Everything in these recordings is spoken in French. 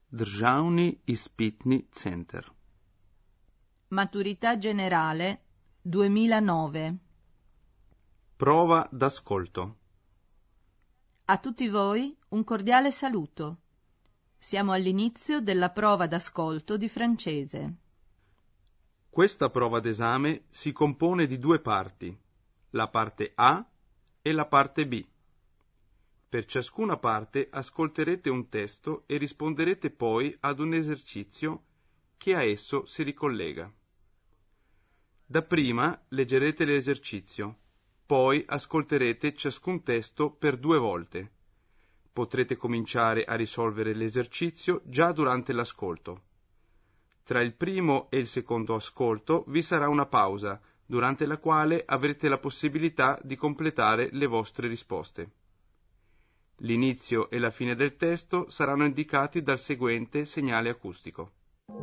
Državni ispitni center. Maturità generale 2009. Prova d'ascolto. A tutti voi un cordiale saluto. Siamo all'inizio della prova d'ascolto di francese. Questa prova d'esame si compone di due parti, la parte A e la parte B. Per ciascuna parte ascolterete un testo e risponderete poi ad un esercizio che a esso si ricollega. Dapprima leggerete l'esercizio, poi ascolterete ciascun testo per 2 volte. Potrete cominciare a risolvere l'esercizio già durante l'ascolto. Tra il primo e il secondo ascolto vi sarà una pausa, durante la quale avrete la possibilità di completare le vostre risposte. L'inizio e la fine del testo saranno indicati dal seguente segnale acustico.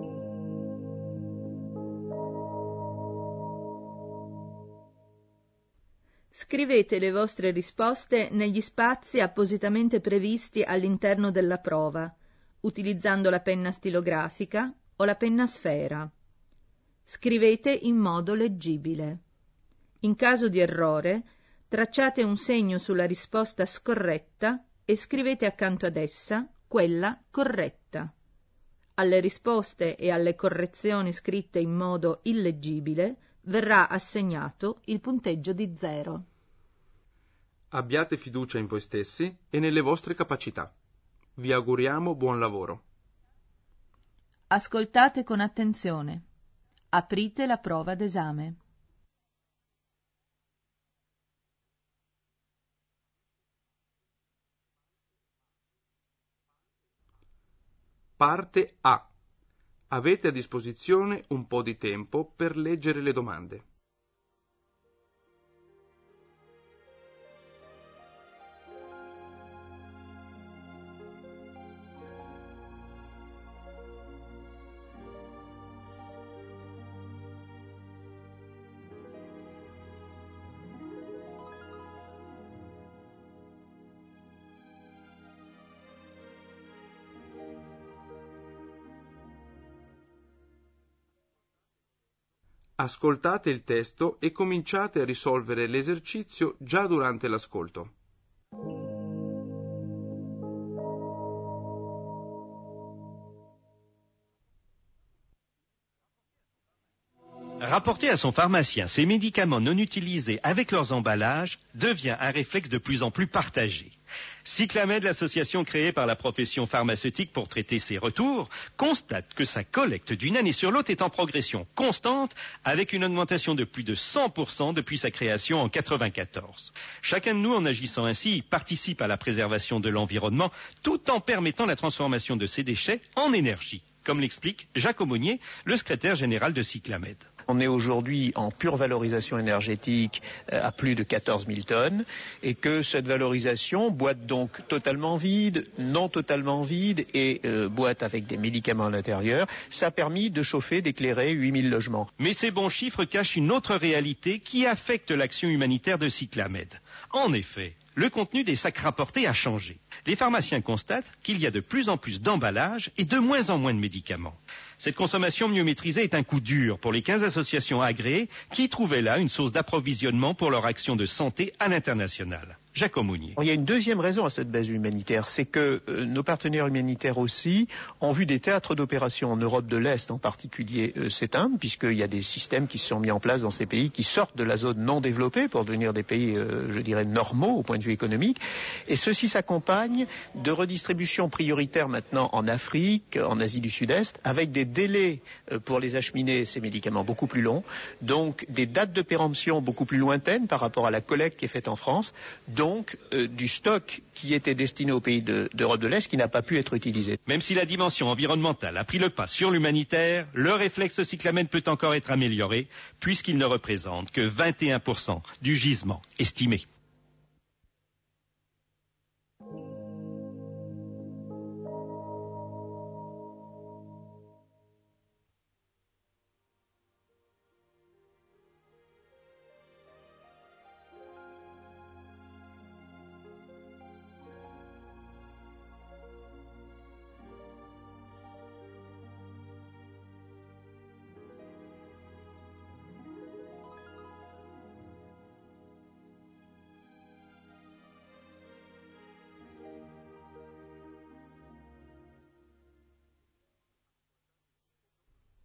Scrivete le vostre risposte negli spazi appositamente previsti all'interno della prova, utilizzando la penna stilografica o la penna sfera. Scrivete in modo leggibile. In caso di errore, tracciate un segno sulla risposta scorretta e scrivete accanto ad essa quella corretta. Alle risposte e alle correzioni scritte in modo illeggibile verrà assegnato il punteggio di 0. Abbiate fiducia in voi stessi e nelle vostre capacità. Vi auguriamo buon lavoro. Ascoltate con attenzione. Aprite la prova d'esame. Parte A. Avete a disposizione un po' di tempo per leggere le domande. Ascoltate il testo e cominciate a risolvere l'esercizio già durante l'ascolto. Rapporter à son pharmacien ces médicaments non utilisés avec leurs emballages devient un réflexe de plus en plus partagé. Cyclamed, l'association créée par la profession pharmaceutique pour traiter ces retours, constate que sa collecte d'une année sur l'autre est en progression constante avec une augmentation de plus de 100% depuis sa création en 1994. Chacun de nous, en agissant ainsi, participe à la préservation de l'environnement tout en permettant la transformation de ces déchets en énergie, comme l'explique Jacques Aumonier, le secrétaire général de Cyclamed. On est aujourd'hui en pure valorisation énergétique à plus de 14 000 tonnes et que cette valorisation, boîte donc totalement vide, non totalement vide et boîte avec des médicaments à l'intérieur, ça a permis de chauffer, d'éclairer 8 000 logements. Mais ces bons chiffres cachent une autre réalité qui affecte l'action humanitaire de Cyclamed. En effet, le contenu des sacs rapportés a changé. Les pharmaciens constatent qu'il y a de plus en plus d'emballages et de moins en moins de médicaments. Cette consommation mieux maîtrisée est un coup dur pour les 15 associations agréées qui trouvaient là une source d'approvisionnement pour leur action de santé à l'international. Jacques Aumonier. Il y a une deuxième raison à cette baisse humanitaire, c'est que nos partenaires humanitaires aussi ont vu des théâtres d'opération en Europe de l'Est en particulier s'éteindre, puisqu'il y a des systèmes qui se sont mis en place dans ces pays qui sortent de la zone non développée pour devenir des pays, je dirais, normaux au point de vue économique. Et ceci s'accompagne de redistributions prioritaires maintenant en Afrique, en Asie du Sud-Est, avec des délais pour les acheminer ces médicaments beaucoup plus longs, donc des dates de péremption beaucoup plus lointaines par rapport à la collecte qui est faite en France, donc du stock qui était destiné aux pays d'Europe de l'Est qui n'a pas pu être utilisé. Même si la dimension environnementale a pris le pas sur l'humanitaire, le réflexe Cyclamed peut encore être amélioré puisqu'il ne représente que 21% du gisement estimé.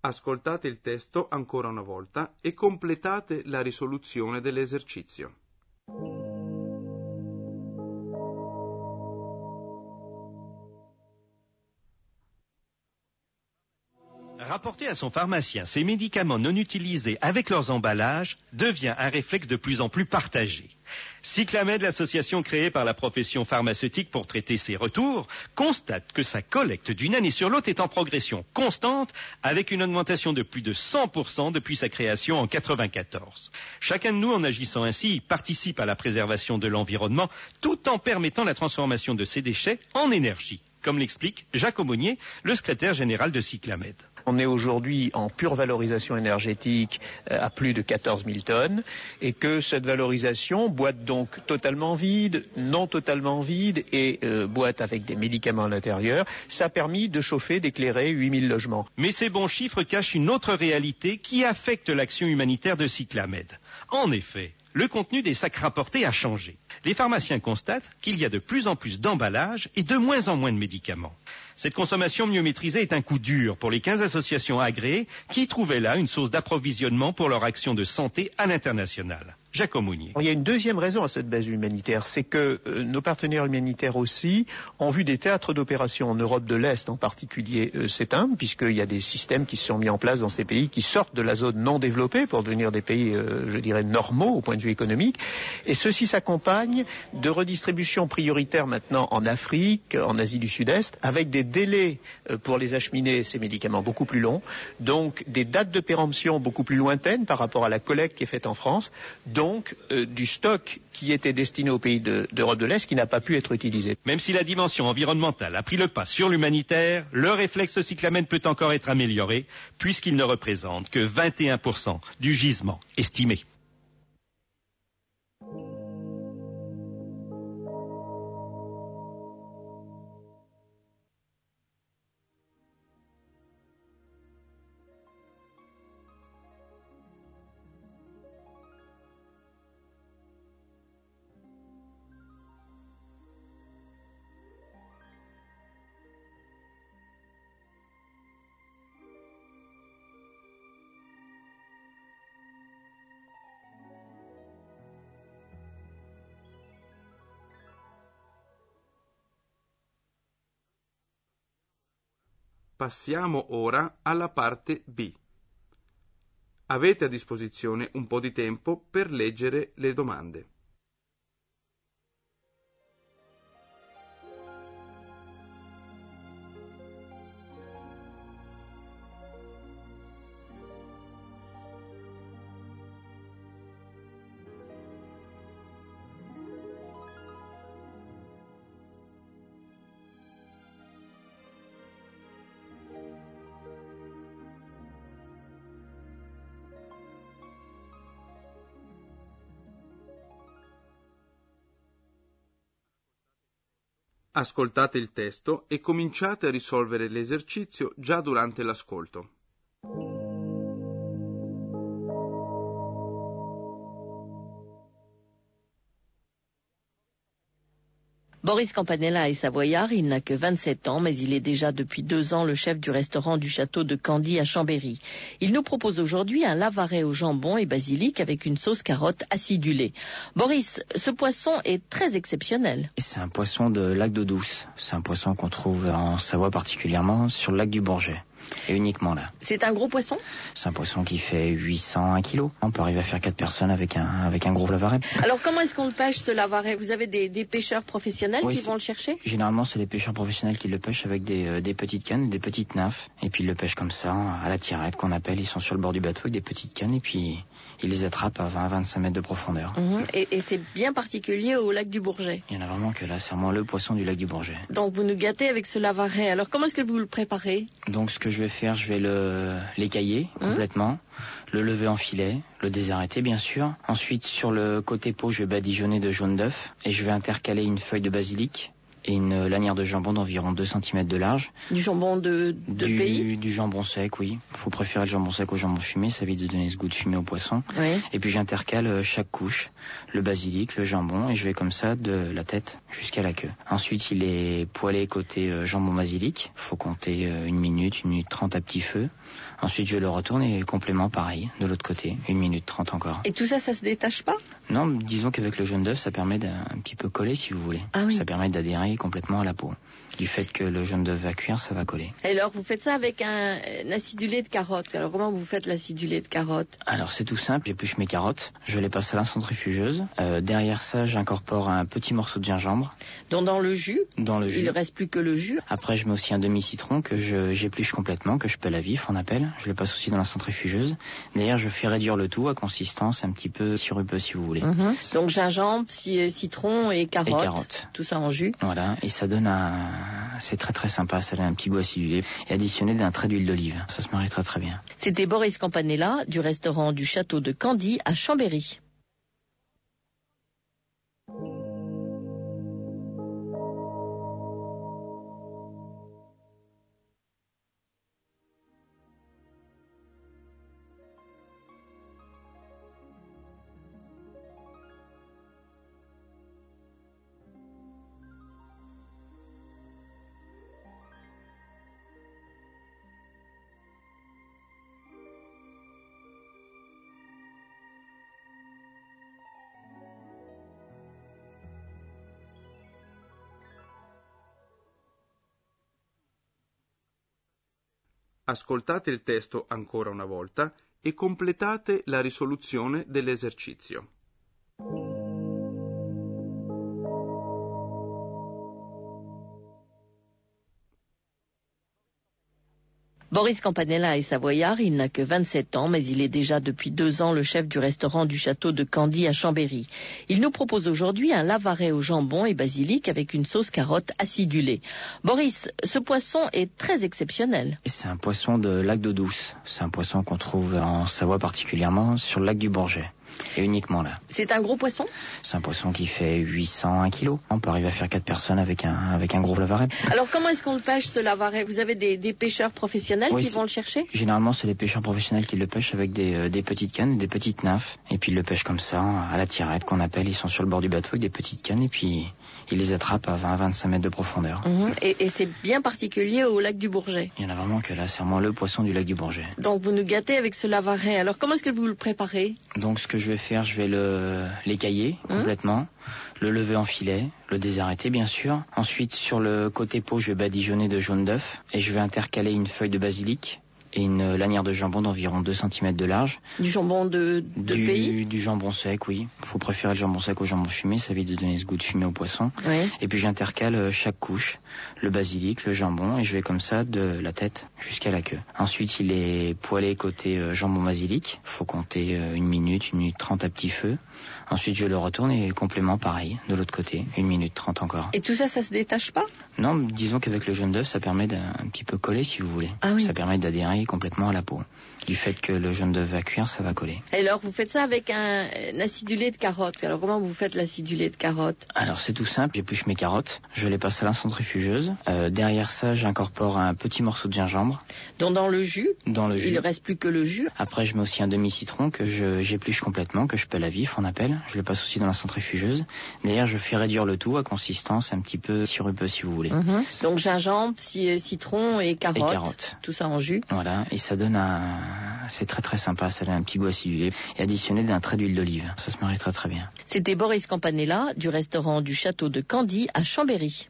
Ascoltate il testo ancora una volta e completate la risoluzione dell'esercizio. Rapporter à son pharmacien ces médicaments non utilisés avec leurs emballages devient un réflexe de plus en plus partagé. Cyclamed, l'association créée par la profession pharmaceutique pour traiter ces retours, constate que sa collecte d'une année sur l'autre est en progression constante, avec une augmentation de plus de 100% depuis sa création en 1994. Chacun de nous, en agissant ainsi, participe à la préservation de l'environnement, tout en permettant la transformation de ces déchets en énergie, comme l'explique Jacques Aumonier, le secrétaire général de Cyclamed. On est aujourd'hui en pure valorisation énergétique à plus de 14 000 tonnes et que cette valorisation, boîte donc totalement vide, non totalement vide et boîte avec des médicaments à l'intérieur, ça a permis de chauffer, d'éclairer 8 000 logements. Mais ces bons chiffres cachent une autre réalité qui affecte l'action humanitaire de Cyclamed. En effet, le contenu des sacs rapportés a changé. Les pharmaciens constatent qu'il y a de plus en plus d'emballages et de moins en moins de médicaments. Cette consommation mieux maîtrisée est un coup dur pour les 15 associations agréées qui trouvaient là une source d'approvisionnement pour leur action de santé à l'international. Jacques Aumonier. Il y a une deuxième raison à cette baisse humanitaire, c'est que nos partenaires humanitaires aussi ont vu des théâtres d'opération en Europe de l'Est en particulier s'éteindre, puisqu'il y a des systèmes qui se sont mis en place dans ces pays qui sortent de la zone non développée pour devenir des pays, je dirais, normaux au point de vue économique. Et ceci s'accompagne de redistributions prioritaires maintenant en Afrique, en Asie du Sud-Est, avec des délais pour les acheminer ces médicaments beaucoup plus longs, donc des dates de péremption beaucoup plus lointaines par rapport à la collecte qui est faite en France, donc du stock qui était destiné aux pays d'Europe de l'Est qui n'a pas pu être utilisé. Même si la dimension environnementale a pris le pas sur l'humanitaire, le réflexe Cyclamed peut encore être amélioré puisqu'il ne représente que 21% du gisement estimé. Passiamo ora alla parte B. Avete a disposizione un po' di tempo per leggere le domande. Ascoltate il testo e cominciate a risolvere l'esercizio già durante l'ascolto. Boris Campanella est savoyard, il n'a que 27 ans, mais il est déjà depuis 2 ans le chef du restaurant du château de Candy à Chambéry. Il nous propose aujourd'hui un lavaret au jambon et basilic avec une sauce carotte acidulée. Boris, ce poisson est très exceptionnel. C'est un poisson de lac d'eau douce. C'est un poisson qu'on trouve en Savoie particulièrement sur le lac du Bourget. Et uniquement là. C'est un gros poisson ? C'est un poisson qui fait 801 kilos. On peut arriver à faire 4 personnes avec un gros lavaret. Alors comment est-ce qu'on le pêche ce lavaret ? Vous avez des pêcheurs professionnels qui vont le chercher ? Généralement c'est les pêcheurs professionnels qui le pêchent avec des petites cannes, des petites nymphes. Et puis ils le pêchent comme ça, à la tirette qu'on appelle. Ils sont sur le bord du bateau avec des petites cannes et puis ils les attrapent à 20-25 mètres de profondeur. Et c'est bien particulier au lac du Bourget. Il y en a vraiment que là, c'est vraiment le poisson du lac du Bourget. Donc vous nous gâtez avec ce lavaret. Alors comment est-ce que vous le préparez ? Donc ce que je vais faire, je vais l'écailler complètement, le lever en filet, le désarrêter bien sûr. Ensuite sur le côté peau, je vais badigeonner de jaune d'œuf et je vais intercaler une feuille de basilic et une lanière de jambon d'environ 2 cm de large. Du jambon de pays? Du jambon sec, oui. Il faut préférer le jambon sec au jambon fumé, ça évite de donner ce goût de fumée au poisson. Oui. Et puis j'intercale chaque couche, le basilic, le jambon, et je vais comme ça de la tête jusqu'à la queue. Ensuite, il est poêlé côté jambon basilic. Il faut compter 1 minute, 1 minute 30 à petit feu. Ensuite, je le retourne et complément pareil, de l'autre côté, 1 minute 30 encore. Et tout ça, ça se détache pas? Non, disons qu'avec le jaune d'œuf, ça permet d'un petit peu coller si vous voulez. Ah oui. Ça permet d'adhérer complètement à la peau. Du fait que le jaune d'œuf va cuire, ça va coller. Et alors, vous faites ça avec un acidulé de carottes. Alors, comment vous faites l'acidulé de carottes? Alors, c'est tout simple. J'épluche mes carottes. Je les passe à la centrifugeuse. Derrière ça, j'incorpore un petit morceau de gingembre. Donc, dans le jus? Dans le jus. Il ne reste plus que le jus. Après, je mets aussi un demi-citron que j'épluche complètement, que je pèle à vif, on appelle. Je le passe aussi dans la centrifugeuse. Derrière, je fais réduire le tout à consistance un petit peu sirupeux, si vous voulez. Donc, gingembre, citron et carottes. Et carottes. Tout ça en jus. Voilà. Et ça donne c'est très très sympa, ça donne un petit goût acidulé et additionné d'un trait d'huile d'olive. Ça se marie très très bien. C'était Boris Campanella du restaurant du Château de Candy à Chambéry. Ascoltate il testo ancora una volta e completate la risoluzione dell'esercizio. Boris Campanella est savoyard, il n'a que 27 ans, mais il est déjà depuis 2 ans le chef du restaurant du Château de Candy à Chambéry. Il nous propose aujourd'hui un lavaret au jambon et basilic avec une sauce carotte acidulée. Boris, ce poisson est très exceptionnel. Et c'est un poisson de lac d'eau douce. C'est un poisson qu'on trouve en Savoie particulièrement sur le lac du Bourget. Et uniquement là. C'est un gros poisson? C'est un poisson qui fait 801 kilos. On peut arriver à faire 4 personnes avec un gros lavaret. Alors comment est-ce qu'on le pêche ce lavaret? Vous avez des pêcheurs professionnels qui vont le chercher? Généralement c'est les pêcheurs professionnels qui le pêchent avec des petites cannes, des petites nymphes. Et puis ils le pêchent comme ça, à la tirette qu'on appelle. Ils sont sur le bord du bateau avec des petites cannes et puis ils les attrapent à 20-25 mètres de profondeur. Et c'est bien particulier au lac du Bourget? Il y en a vraiment que là, c'est vraiment le poisson du lac du Bourget. Donc vous nous gâtez avec ce lavaret. Alors comment est-ce que vous le préparez? Donc ce que je vais faire, je vais l'écailler complètement, le lever en filet, le désarrêter bien sûr. Ensuite sur le côté peau, je vais badigeonner de jaune d'œuf et je vais intercaler une feuille de basilic et une lanière de jambon d'environ 2 cm de large. Du jambon de pays? Du jambon sec, oui. Il faut préférer le jambon sec au jambon fumé, ça évite de donner ce goût de fumée au poisson. Oui. Et puis j'intercale chaque couche, le basilic, le jambon, et je vais comme ça de la tête jusqu'à la queue. Ensuite, il est poêlé côté jambon basilic. Il faut compter 1 minute, 1 minute 30 à petit feu. Ensuite, je le retourne et complément pareil, de l'autre côté, 1 minute 30 encore. Et tout ça, ça se détache pas? Non, disons qu'avec le jaune d'œuf, ça permet d'un petit peu coller si vous voulez. Ah oui. Ça permet d'adhérer complètement à la peau. Du fait que le jaune d'œuf va cuire, ça va coller. Et alors, vous faites ça avec un acidulé de carottes. Alors, comment vous faites l'acidulé de carottes? Alors, c'est tout simple. J'épluche mes carottes. Je les passe à la centrifugeuse. Derrière ça, j'incorpore un petit morceau de gingembre. Donc, dans le jus? Dans le jus. Il ne reste plus que le jus. Après, je mets aussi un demi-citron que j'épluche complètement, que je pèle à vif, on appelle. Je le passe aussi dans la centrifugeuse. Derrière, je fais réduire le tout à consistance un petit peu sirupeux, si vous voulez. Donc, gingembre, citron et carottes. Tout ça en jus. Voilà. Et ça donne c'est très très sympa, ça donne un petit goût acidulé et additionné d'un trait d'huile d'olive. Ça se marie très très bien. C'était Boris Campanella du restaurant du Château de Candy à Chambéry.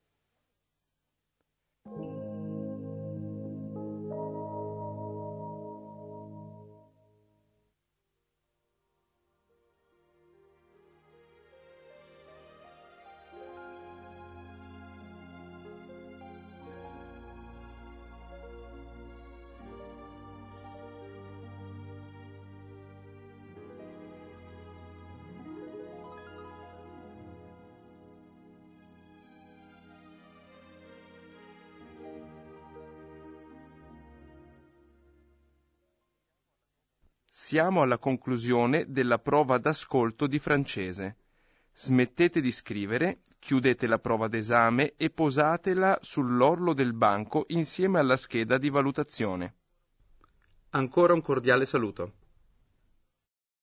Siamo alla conclusione della prova d'ascolto di francese. Smettete di scrivere chiudete la prova d'esame e posatela sull'orlo del banco insieme alla scheda di valutazione. Ancora un cordiale saluto.